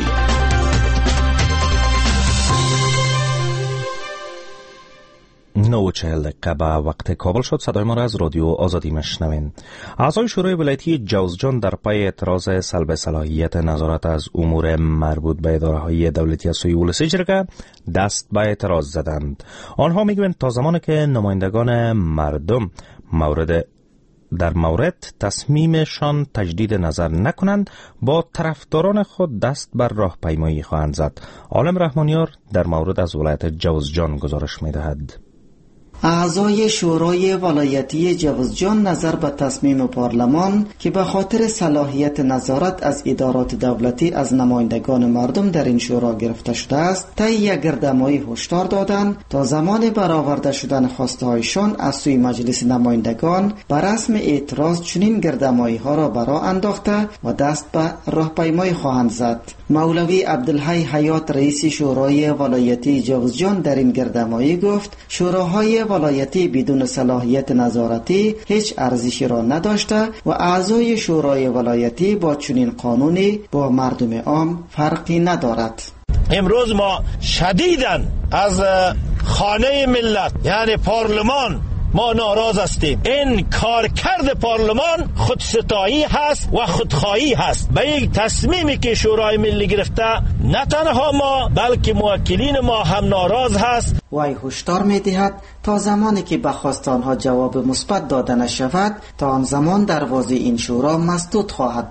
9:40 به وقت کابل شد. صدای ما را از رادیو آزادی میشنوین. اعضای شورای ولایتی جوزجان در پای اعتراض سلب صلاحیت نظارت از امور مربوط به اداره‌های دولتی از سوی ولسی جرگه دست به اعتراض زدند. آنها میگویند تا زمانی که نمایندگان مردم در مورد تصمیمشان تجدید نظر نکنند با طرفداران خود دست بر راهپیمایی خواهند زد. عالم رحمانیار در مورد از ولایت جوزجان گزارش می‌دهد. اعضای شورای ولایتی جوزجان نظر به تصمیم پارلمان که به خاطر صلاحیت نظارت از ادارات دولتی از نمایندگان مردم در این شورا گرفته شده است، طی یک گردهمایی هشدار دادند تا زمان برآورده شدن خواسته‌هایشان از سوی مجلس نمایندگان به رسم اعتراض چنین گردهمایی ها را برا انداخته و دست به راهپیمایی خواهند زد. مولوی عبدالحی حیات رئیس شورای ولایتی جوزجان در این گردهمایی گفت شوراهای ولایتی بدون صلاحیت نظارتی هیچ ارزشی را نداشته و اعضای شورای ولایتی با چنین قانونی با مردم عام فرقی ندارد. امروز ما شدیداً از خانه ملت یعنی پارلمان ما ناراض هستیم. این کارکرد پارلمان خودستایی هست و خودخواهی هست. به یک تصمیمی که شورای ملی گرفته نه تنها ما بلکه موکلین ما هم ناراض هست. وی هشدار می‌دهد تا زمانی که به خواستانها جواب مثبت داده نشود تا آن زمان دروازه این شورا مسدود خواهد بود.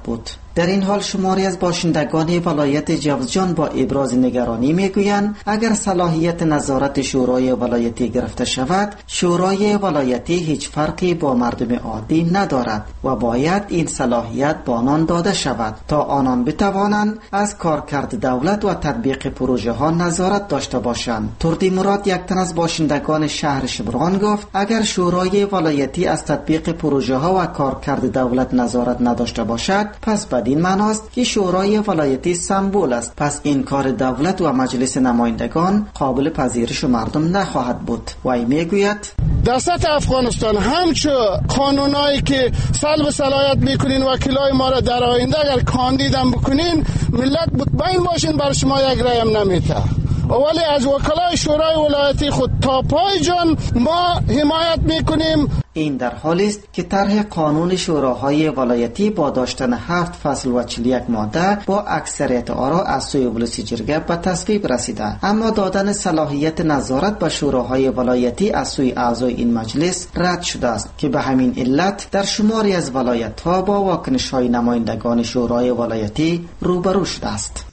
در این حال شماری از باشندگان ولایت جوزجان با ابراز نگرانی میگویند اگر صلاحیت نظارت شورای ولایتی گرفته شود، شورای ولایتی هیچ فرقی با مردم عادی ندارد و باید این صلاحیت به آنان داده شود تا آنان بتوانند از کارکرد دولت و تطبیق پروژه ها نظارت داشته باشند. تردی مراد، یک تن از باشندگان شهر شبرغان، گفت اگر شورای ولایتی از تطبیق پروژه ها و کارکرد دولت نظارت نداشته باشد، پس بدین معناست که شورای ولایتی سمبول است. پس این کار دولت و مجلس نمایندگان قابل پذیرش مردم نخواهد بود. وی میگوید در سطح افغانستان همچو قانونایی که سلب صلاحیت میکنین وکیلای ما را در آینده اگر کاندیدم بکنین، ملت مطمئن باشین بر شما یک رأی هم نمیده. ولی از وکلای شورای ولایتی خود تا پای جان ما حمایت میکنیم. این در حالی است که طرح قانون شوراهای ولایتی با داشتن 7 فصل و 41 ماده با اکثریت آرا از سوی ولسی جرگه به تصویب رسیده، اما دادن صلاحیت نظارت به شوراهای ولایتی از سوی اعضای این مجلس رد شده است که به همین علت در شماری از ولایت‌ها با واکنش‌های نمایندگان شورای ولایتی روبرو شده است.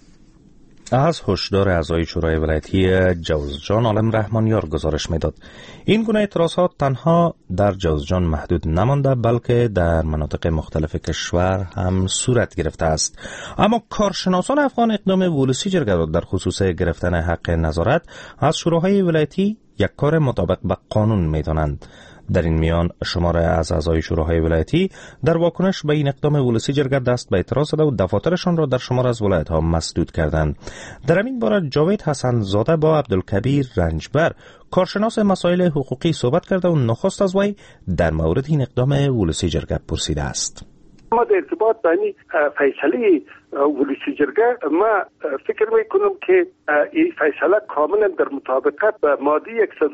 از هشدار اعضای شورای ولایتی جوزجان عالم رحمانیار گزارش میداد. این گونه اعتراضات تنها در جوزجان محدود نمانده بلکه در مناطق مختلف کشور هم صورت گرفته است. اما کارشناسان افغان اقدام ولسی جرگه در خصوص گرفتن حق نظارت از شوراهای ولایتی یک کار مطابق به قانون میدانند. در این میان شماره از اعضای شوراهای ولایتی در واکنش به این اقدام ولسی جرگه دست به اعتراض زده و دفاترشان را در شماره از ولایت‌ها مسدود کردند. در این باره جاوید حسن زاده با عبدالکبیر رنجبر کارشناس مسائل حقوقی صحبت کرده و نخست از وی در مورد این اقدام ولسی جرگه پرسیده است. ما در ارتباط با این فیصله ولسی جرگه ما فکر میکنم که این فیصله کاملا در مطابقت با ماده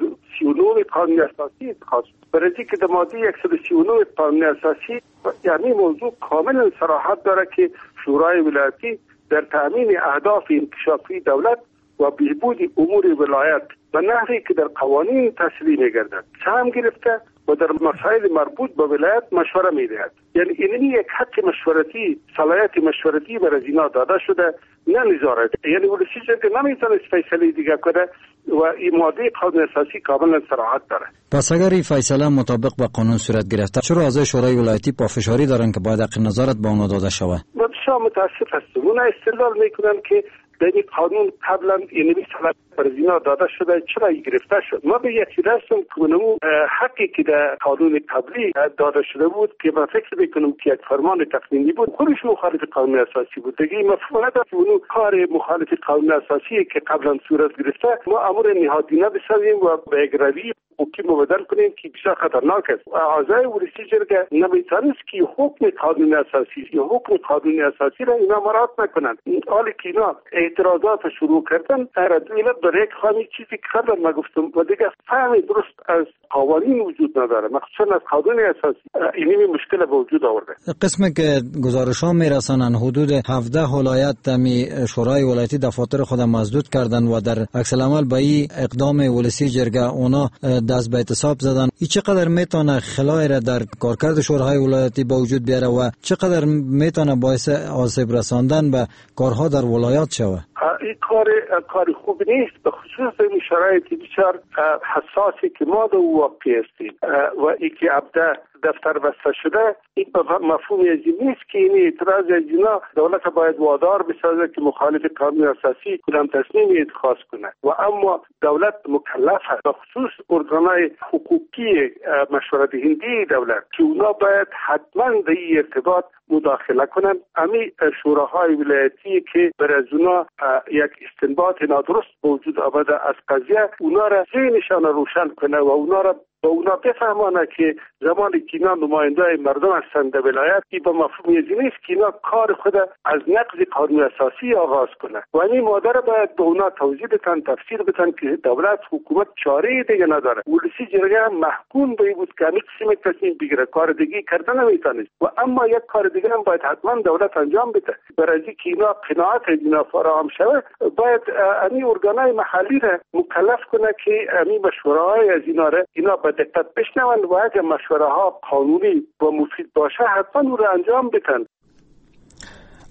139 قانون اساسی اتخاذ شد. برای که در ماده 139 قانون اساسی یعنی موضوع کاملا صراحت داره که شورای ولایتی در تامین اهداف انکشافی دولت و بهبود امور ولایت و نحوی که در قوانین تصریح می‌گردد سهم گرفته و در مسائل مربوط به ولایت مشوره می‌دهد. یعنی این یک حق مشورتی، صلاحیت مشورتی برای اینا داده شده، نه نظارت. یعنی ولسی جرگه نمیتونه فیصله دیگه کنه و این ماده قانون اساسی کاملا صراحت داره. پس اگر این فیصله مطابق با قانون صورت گرفته، چرا اعضای شورای ولایتی پافشاری دارن که باید حق نظارت به اونها داده شود؟ بسیار متاسف هستم. اونا استدلال میکنن که در این قانون قبلا این صلاحیت برای اینا داده شده، چرا گرفته شد؟ ما به یکی رسم کنم حقی که در قانون قبلی داده شده بود که من فکر میکنم که یک فرمان تقنینی بود، خودش مخالف قانون اساسی بود. دیگه مفهوم نداره که اونو کار مخالف قانون اساسی که قبلا صورت گرفته ما امر نهادینه بسازیم و به یک روی حقوقی مبدل کنیم که بسیار خطرناک است. اعضای ولسی جرگه نمیتونست که حکم قانون اساسی یا حکم قانون اساسی را اینا مراعات نکنند. حالی که اینا اعتراضات شروع کردن، دولت برای یک خامی چیزی که قبلا ما گفتم و دیگه فهم درست از قوانین وجود نداره، مخصوصا از قانون اساسی. اینی مشکل به وجود آورده. قسمی که گزارش‌ها میرسانن حدود 17 ولایت می شورای ولایتی دفاتر خود مسدود کردن و در عکس العمل به این اقدام ولسی جرگه اونا دست به اعتصاب زدن. این چقدر میتونه خلای را در کارکرد شوراهای ولایتی به وجود بیاره و چقدر میتونه باعث آسیب رساندن به کارها در ولایات شود؟ این کار خوب نیست، به خصوص این شرایطی بسیار حساسی که ما در واقع هستیم و این که دفتر بسته شده. این مفهوم از این نیست که این اعتراض از اینا دولت باید وادار بسازه که مخالف قانون اساسی کدام تصمیم اتخاذ کنه و اما دولت مکلف است، به خصوص ارگانهای حقوقی مشورت دهنده دولت که اونا باید حتما در این ارتباط مداخله کنند. امی شوراهای ولایتی که بر از اونا یک استنباط نادرست وجود آمده از قضیه، اونا را ذهنشان روشن کنه و اونا را با اونا بفهمانه که زمانی که اینا نماینده مردم هستند در ولایت، این به مفهوم ازی نیست که اینا کار خود از نقض قانون اساسی آغاز کنه و این ماده را باید به اونا توضیح بدن، تفسیر بدن که دولت حکومت چاره دیگه نداره. ولسی جرگه هم محکوم به این بود که همین قسم تصمیم بگیره، کار دیگه کردن نمیتونه و اما یک کار دیگه هم باید حتما دولت انجام بده. برای اینکه اینا قناعت اینا فراهم شود، باید این ارگانهای محلی را مکلف کنه که این مشوره‌های از اینا به دقت بشنوند و اگر مشوره ها قانونی و مفید باشه حتما او را انجام بدن.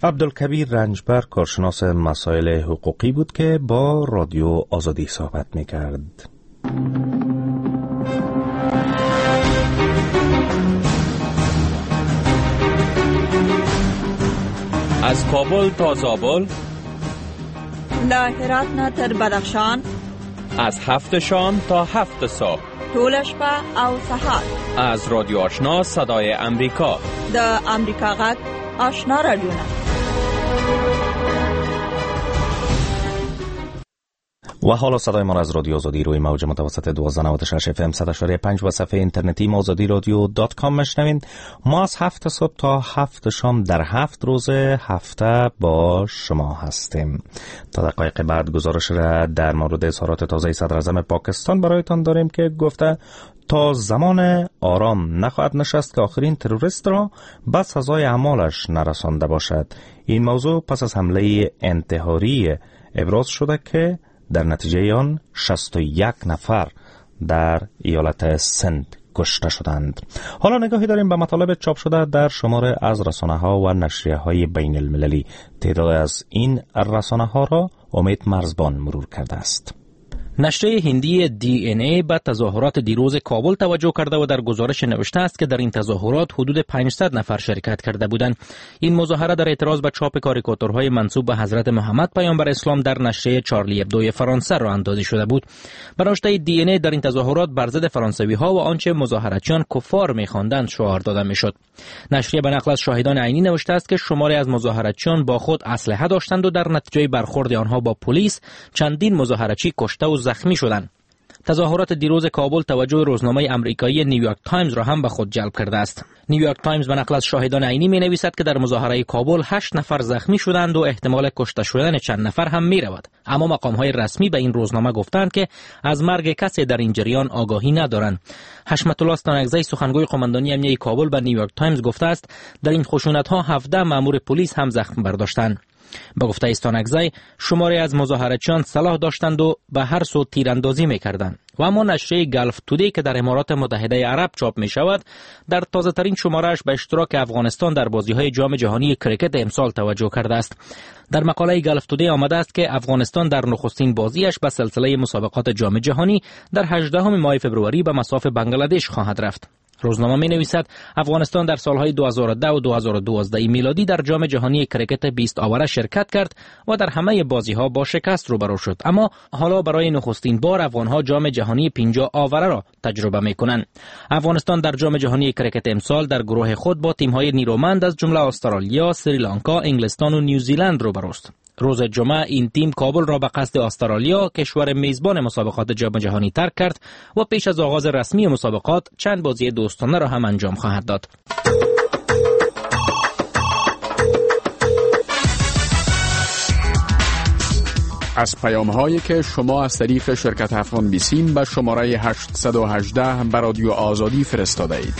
عبدالکبیر رنجبر کارشناس مسائل حقوقی بود که با رادیو آزادی صحبت می‌کرد. از کابل تا زابل، له هرات نه تر بدخشان، از 7 شام تا 7 صبح، ټول شپه او سهار، از رادیو آشنا صدای امریکا، د امریکا غږ آشنا رادیو. و حالا صدای ما از رادیو آزادی روی موج متوسط 1296 FM 100.5 و صفحه اینترنتی azadiradio.com میشنوین. ما از 7 صبح تا 7 شام در 7 روز هفته با شما هستیم. تا دقایق بعد گزارش را در مورد اظهارات تازه صدر اعظم پاکستان برایتان داریم که گفته تا زمان آرام نخواهد نشست که آخرین تروریست را به سزای اعمالش نرسانده باشد. این موضوع پس از حمله انتحاری ابراز شده که در نتیجه آن 61 نفر در ایالت سند کشته شدند. حالا نگاهی داریم به مطالب چاپ شده در شماره از رسانه‌ها و نشریه‌های بین المللی. تعداد از این رسانه‌ها را امید مرزبان مرور کرده است. نشریه هندی DNA به تظاهرات دیروز کابل توجه کرده و در گزارش نوشته است که در این تظاهرات حدود 500 نفر شرکت کرده بودند. این مظاهره در اعتراض به چاپ کاریکاتورهای منسوب به حضرت محمد پیامبر اسلام در نشریه چارلی ابدو فرانسه راه اندازی شده بود. به نوشته DNA در این تظاهرات بر ضد فرانسوی‌ها و آنچه مظاهراتچیان کفار می‌خواندند شعار داده می‌شد. نشریه به نقل از شاهدان عینی نوشته است که شماری از مظاهراتچیان با خود اسلحه داشتند و در نتیجه برخورد آنها با پلیس چندین مظاهراتچی کشته و زخمی شدند. تظاهرات دیروز کابل توجه روزنامه آمریکایی نیویورک تایمز را هم به خود جلب کرده است. نیویورک تایمز به نقل از شاهدان عینی می‌نویسد که در مظاهره کابل 8 نفر زخمی شدند و احتمال کشته شدن چند نفر هم می‌رود. اما مقام‌های رسمی به این روزنامه گفتند که از مرگ کسی در این جریان آگاهی ندارند. حشمت الله استانکزی سخنگوی قماندانی امنیتی کابل به نیویورک تایمز گفته است در این خشونت‌ها 17 مأمور پلیس هم زخم برداشتند. به گفته استانکزی شماری از مظاهراتچیان سلاح داشتند و به هر سو تیراندازی می‌کردند. و اما نشریه گلف تودی که در امارات متحده عرب چاپ می شود در تازه ترین شماره‌اش به اشتراک افغانستان در بازی‌های جام جهانی کرکت امسال توجه کرده است. در مقاله گلف تودی آمده است که افغانستان در نخستین بازیش به سلسله مسابقات جام جهانی در 18 ماه فوریه به مصاف بنگلادش خواهد رفت. روزنامه می نویسد افغانستان در سالهای 2010 و 2012 میلادی در جام جهانی کرکت 20 آوره شرکت کرد و در همه بازی‌ها با شکست روبرو شد، اما حالا برای نخستین بار افغان‌ها جام جهانی 50 آوره را تجربه می‌کنند. افغانستان در جام جهانی کرکت امسال در گروه خود با تیم‌های نیرومند از جمله استرالیا، سریلانکا، انگلستان و نیوزیلند روبروست. روز جمعه این تیم کابل را به قصد استرالیا کشور میزبان مسابقات جام جهانی ترک کرد و پیش از آغاز رسمی مسابقات چند بازی دوستانه را هم انجام خواهد داد. از پیام‌هایی که شما از طریق شرکت افغان بیسیم به شماره 818 به رادیو آزادی فرستاده اید.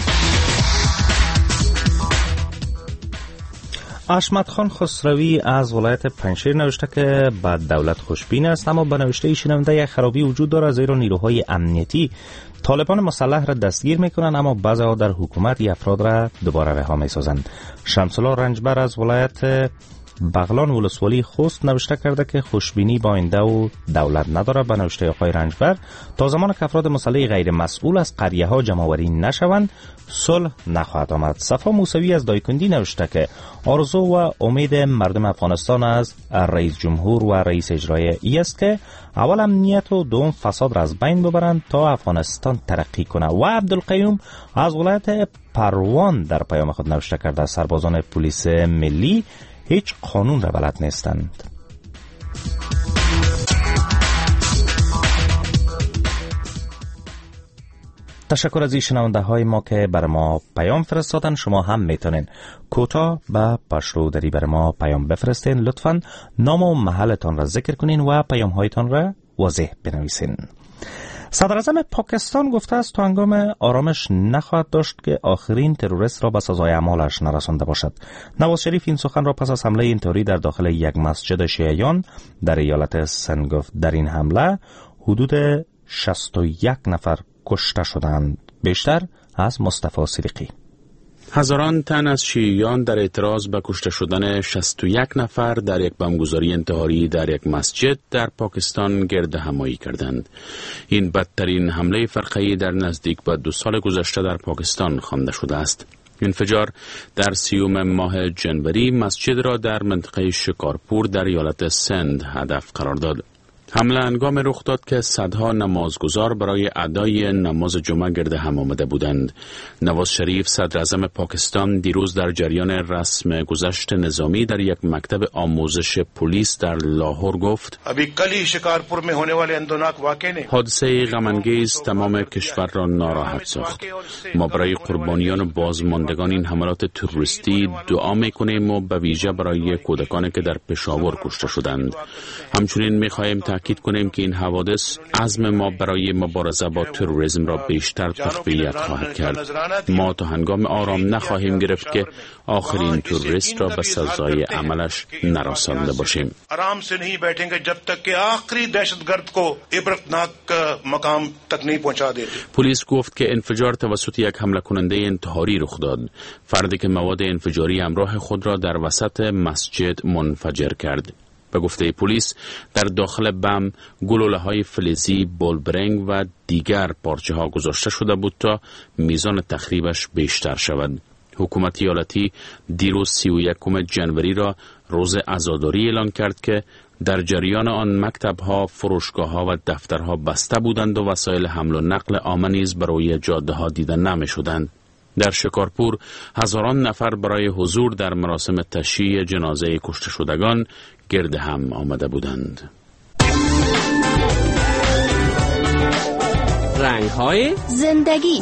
اشمت خان خسروی از ولایت پنجشیر نوشته که با دولت خوشبین است، اما به نوشته شنونده یک خرابی وجود دارد، زیرا نیروهای امنیتی طالبان مسلح را دستگیر میکنند اما بعضی‌ها در حکومت افراد را دوباره رها میسازند. شمس الله رنجبر از ولایت بغلان ولسوالی خوست نوشته کرده که خوشبینی با آینده و دولت نداره. به نوشته آقای رنجبر تا زمان که افراد مسلح غیر مسئول از قریه ها جمع‌آوری نشوند صلح نخواهد آمد. صفا موسوی از دایکندی نوشته که آرزو و امید مردم افغانستان از رئیس جمهور و رئیس اجرایی است که اول امنیت و دوم فساد را از بین ببرند تا افغانستان ترقی کنه. و عبدالقیوم از ولایت پروان در پیام خود نوشته کرده سربازان پلیس ملی هیچ قانون را بلد نیستند. تشکر از این شنونده های ما که بر ما پیام فرستادن. شما هم میتونین کوتاه به پشتودری بر ما پیام بفرستین. لطفاً نام و محلتان را ذکر کنین و پیام هایتان را واضح بنویسین. صدر اعظم پاکستان گفته است تا هنگام آرامش نخواهد داشت که آخرین تروریست را به سزای اعمالش نرسانده باشد. نواز شریف این سخن را پس از حمله انتحاری در داخل یک مسجد شیعیان در ایالت سند گفت. در این حمله حدود 61 نفر کشته شدند. بیشتر از مصطفی صدیقی. هزاران تن از شیعیان در اعتراض به کشته شدن 61 نفر در یک بمبگذاری انتحاری در یک مسجد در پاکستان گرد همایی کردند. این بدترین حمله فرقه‌ای در نزدیک به 2 سال گذشته در پاکستان خوانده شده است. انفجار در 30 ماه جنوری مسجد را در منطقه شکارپور در ایالت سند هدف قرار داد. حمله هنگام رخ داد که صدها نمازگزار برای ادای نماز جمعه گرد هم آمده بودند. نواز شریف صدر اعظم پاکستان دیروز در جریان رسم گذشت نظامی در یک مکتب آموزش پلیس در لاهور گفت: حادثه غم‌انگیز تمام کشور را ناراحت ساخت. ما برای قربانیان و بازماندگان این حملات تروریستی دعا می‌کنیم و به ویژه برای کودکانی که در پشاور کشته شدند. همچنین می‌خواهیم تأکید کنیم که این حوادث عزم ما برای مبارزه با تروریسم را بیشتر تقویت خواهد کرد. ما تا هنگام آرام نخواهیم گرفت که آخرین تروریست را به سزای عملش نرسانده باشیم. آرام سے نہیں بیٹھیں گے جب تک کہ آخری دہشتگرد کو عبرتناک مقام تک نہیں پہنچا دیتے. پلیس گفت که انفجار توسط یک حمله کننده انتحاری رخ داد. فردی که مواد انفجاری همراه خود را در وسط مسجد منفجر کرد. به گفته پلیس در داخل بم گلوله‌های فلزی، بولبرنگ و دیگر پارچه ها گذاشته شده بود تا میزان تخریبش بیشتر شود. حکومت ایالتی دیروز 31 جنوری را روز عزاداری اعلان کرد که در جریان آن مکتب‌ها، فروشگاه‌ها و دفترها بسته بودند و وسایل حمل و نقل عام نیز برای جاده‌ها دیده نمی‌شدند. در شکارپور هزاران نفر برای حضور در مراسم تشییع جنازه کشته شدگان گرد هم آمده بودند. رنگ‌های زندگی.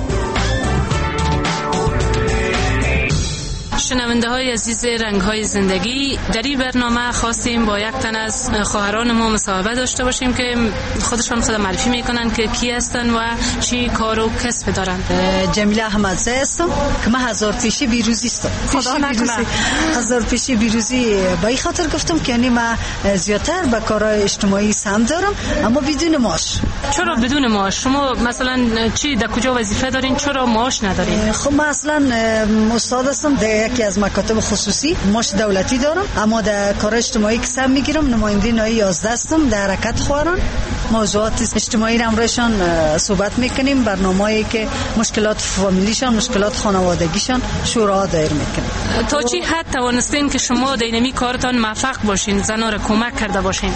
شنونده های عزیز رنگ‌های زندگی، در این برنامه خواستیم با یک تن از خواهران ما مصاحبه داشته باشیم که خودشان خود معرفی میکنن که کی هستن و چی کار و کسب دارن. جمیله احمدزاده هستم که من هزار پیشی بیروزی هستم. خدا نکنه. هزار پیشی بیروزی با این خاطر گفتم که یعنی من زیادتر به کارهای اجتماعی سهم دارم اما بدون معاش. چرا بدون معاش؟ شما مثلا چی در کجا وظیفه دارین؟ چرا معاش ندارین؟ خب من اصلا استاد هستم در یکی از مکاتب خصوصی، معاش دولتی دارم اما در کار اجتماعی که سهم میگیرم. نماینده نایی 11 هستم در حرکت خواهران. موضوعات اجتماعی را همراهشان صحبت میکنیم، برنامه‌ای که مشکلات فامیلیشان، مشکلات خانوادگیشان شورا دایر میکنیم. تا چی حد توانستین که شما در این کارتان موفق باشین، زنا را کمک کرده باشین؟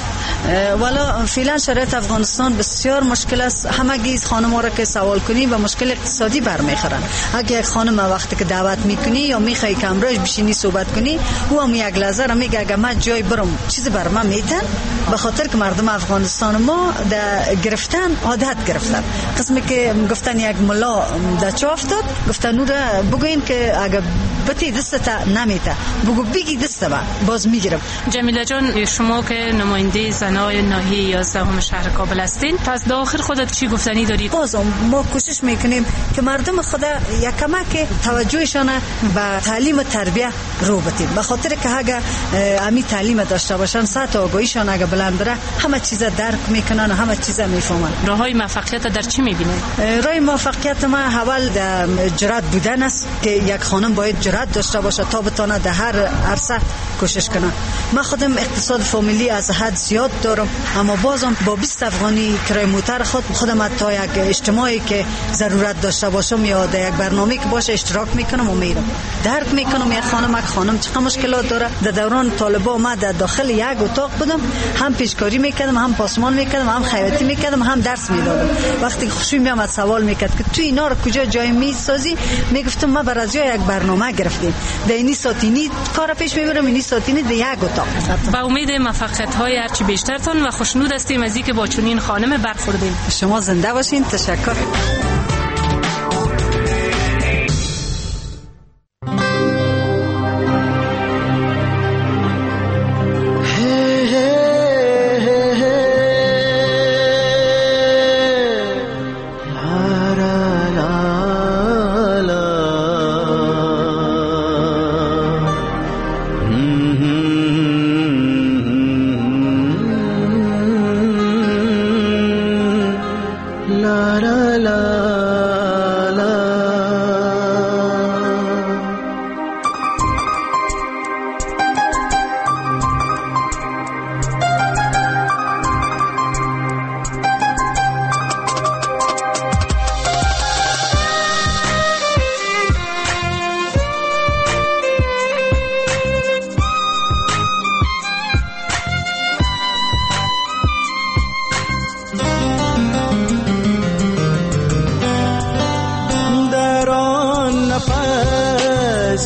والا فعلا شرایط افغانستان بسیار مشکل است. همگی خانم‌ها را که سوال کنی و مشکل اقتصادی برمیخورن. اگه یک خانم وقتی که دعوت میکنی یا میخوای که امروز بشینی صحبت کنی، او هم یک لحظه را میگه اگه من جای برم چیزی بر من میتن، به خاطر که مردم افغانستان ما در گرفتن عادت گرفتن. قسمی که گفتن یک ملا در چا افتاد، گفتن او را بگوین که اگه بتی دست نمیته بگو بگی دست با باز میگیرم. جمیله جان، شما که نماینده زنای ناحیه 11 شهر کابل هستین، پس داخل خودت چی گفتنی دارید؟ باز ما کوشش میکنیم که مردم خدا یک کمک توجهشان به تعلیم و تربیت رو بدیم، به خاطر که اگه امی تعلیم داشته باشن، سطح آگاهیشان اگه بلند بره، همه چیز درک میکنن و همه چیز میفهمن. راههای موفقیت در چی میبینید؟ راه موفقیت ما اول در جرأت بودن است که یک خانم باید جرأت داشته باشه تا بتونه در هر عرصه کوشش کنه. من خودم اقتصاد فامیلی از حد زیاد دارم اما بازم با 20 افغانی کرای موتر خودم تا یک اجتماعی که ضرورت داشته باشم یا در یک برنامه که باشه اشتراک میکنم و میرم. درک میکنم یک خانم چقدر مشکلات داره. در دوران طالبا ما در داخل یک اتاق بودم، هم پیشکاری میکردم، هم پاسمان میکردم، هم خیاطی میکردم، هم درس میدادم. وقتی خوشی میام سوال میکرد که تو اینا رو کجا جای میسازی، میگفتم ما برای یک برنامه گرفتیم، در اینی ساتینی کار پیش میبرم، اینی ساتینی در یک اتاق. با امید موفقیت های هرچی بیشترتون و خوشنود هستیم از اینکه با چنین خانم برخوردیم. شما زنده باشین. تشکر.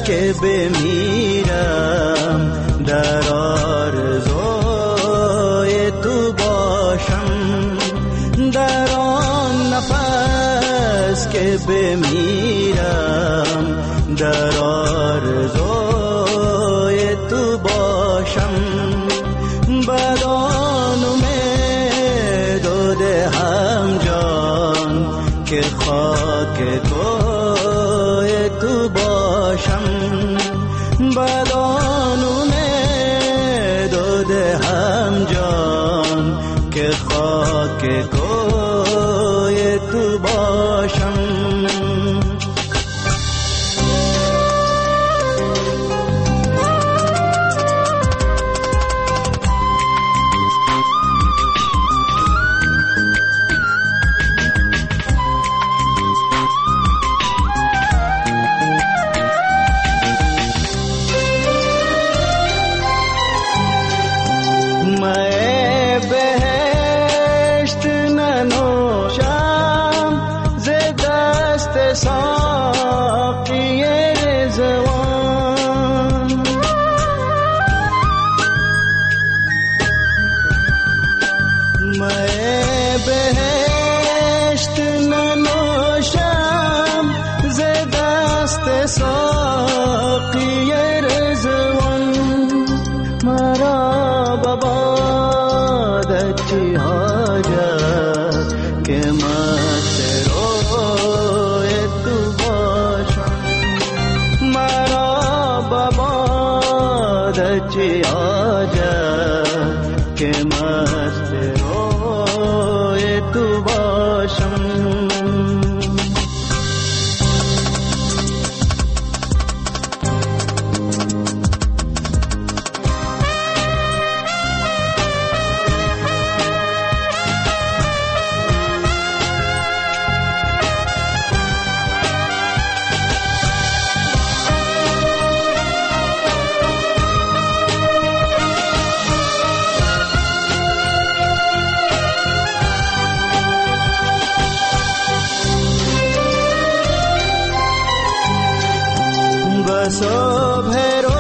که بمیرم در آرزوی تو باشم، در آن نفس که بمیرم در آرزوی تو باشم، بدان امید و دهم جان که خاک کوی تو باشم، بدان امید و دهم جان که خاک کوی تو باشم. صبح